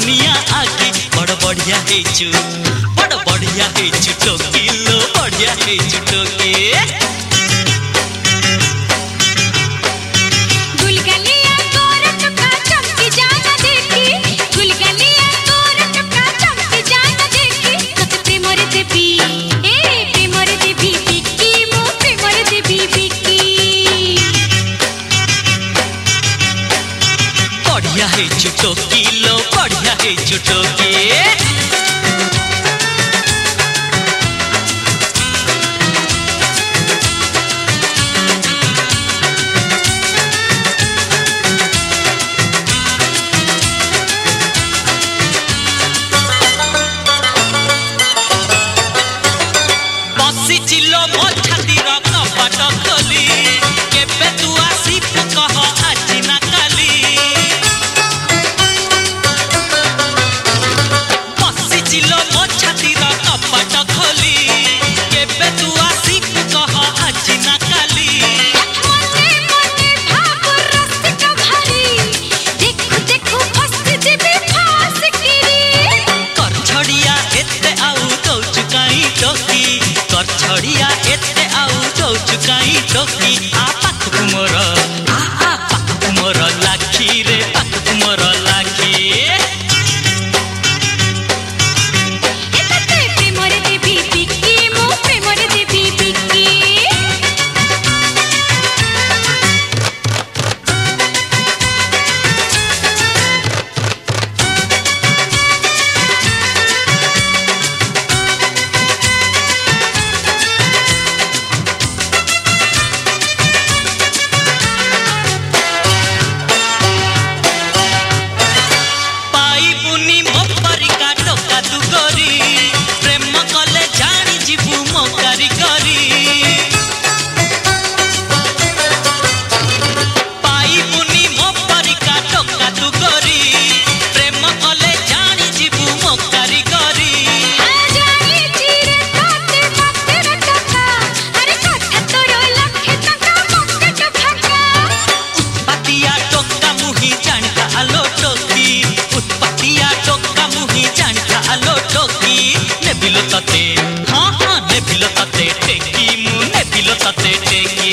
छनछनिया आखि बड़ बढ़िया हेचु टोकी लो बढ़िया हेचु टोकी। गुलगलिया गोरा टुका चमकी जाना देखी, गुलगलिया गोरा टुका चमकी जाना देखी, तोते प्रेमरे देबी प्रेमरे देबी बिकी मो प्रेमरे देबी बिकी। बढ़िया हेचु टोकी लो बढ़िया हेचु टोकी। चिलो मो छातीर कपाट खोली केबे तू आसिबु कह आजि ना काली। बसी चिलो मो छातीर कपाट खोली केबे तू आसिबु कह आजि ना काली। मने मने भाव रसिक भारी देखु देखु फस जेबे फास किरी। कर छड़िया एते आउ दउचु काई टोकी, कर छड़िया एते आउ दउचु काई टोकी। आ पाखु मोर पाखु मोर लाखी रे पाखु मोर लाखी। एते प्रेमरे देबी बिकी मो प्रेमरे देबी बिकी। नेबिलो तते हाँ नेबिलो तते टेकी मु नेबिलो तते टेकी।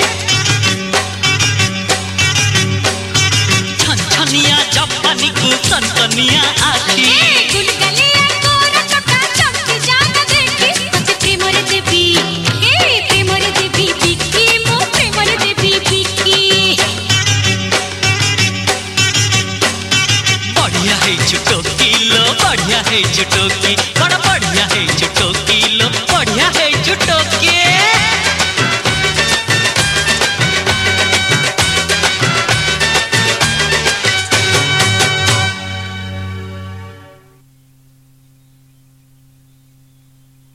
छनछनिया जापानी को सनसनिया आखी गुलगलिया गोरा टुका चमकी जाना देखी, तोते प्रेमरे देबी प्रेमरे देबी बिकी मो प्रेमरे देबी बिकी। बढ़िया हेचु टोकी लो बढ़िया हेचु टोकी।